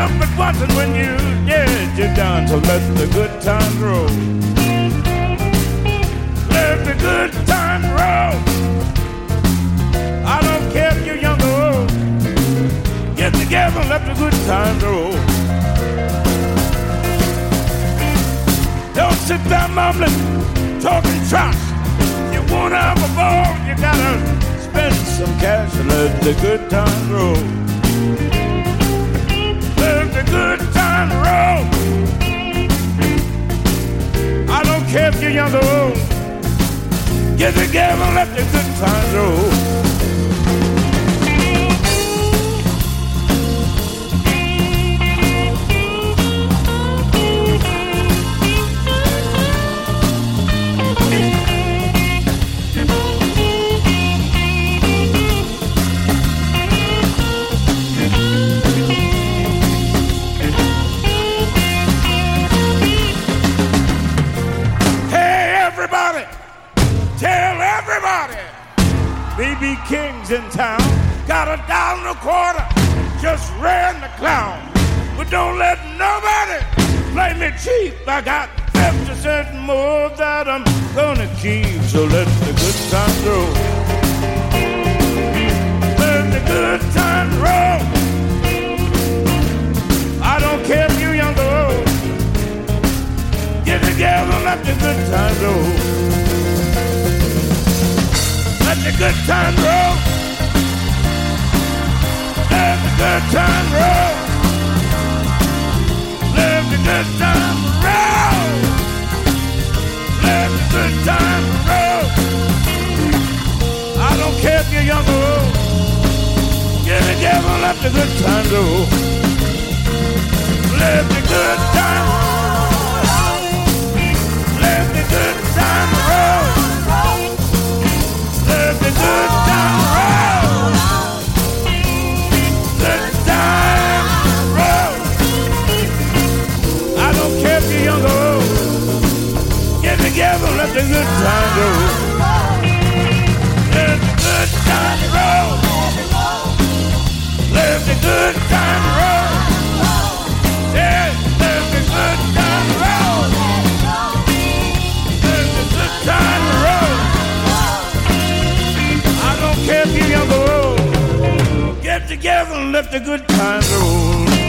up at once, and when you did, you're done. So let the good times roll. Let the good times roll. I don't care if you're young or old. Get together and let the good times roll. Don't sit there mumbling, talking trash. You wanna have a ball, you gotta spend some cash and let the good times roll. Let the good times roll. I don't care if you're young or old. Get together and let the good times roll. Tell everybody, B.B. King's in town. Got $1.25, just ran the clown. But don't let nobody play me cheap. I got 50 cents more that I'm gonna keep. So let the good times roll. Let the good times roll. I don't care if you're young or old. Get together, let the good times roll. Let the good time roll. Let the good time roll. Let the good time roll. Let the good time roll. I don't care if you're young or old. Get together, let the good time roll. Let the good time roll. Let the good time roll. Let the good time roll. Let the time roll. I don't care if you're young or old. Get together, let the good time roll. Let the good time roll. Let the good time roll. Yeah, let the good time roll. Let the good time roll. Care if you're young or old. Get together and let the good times roll.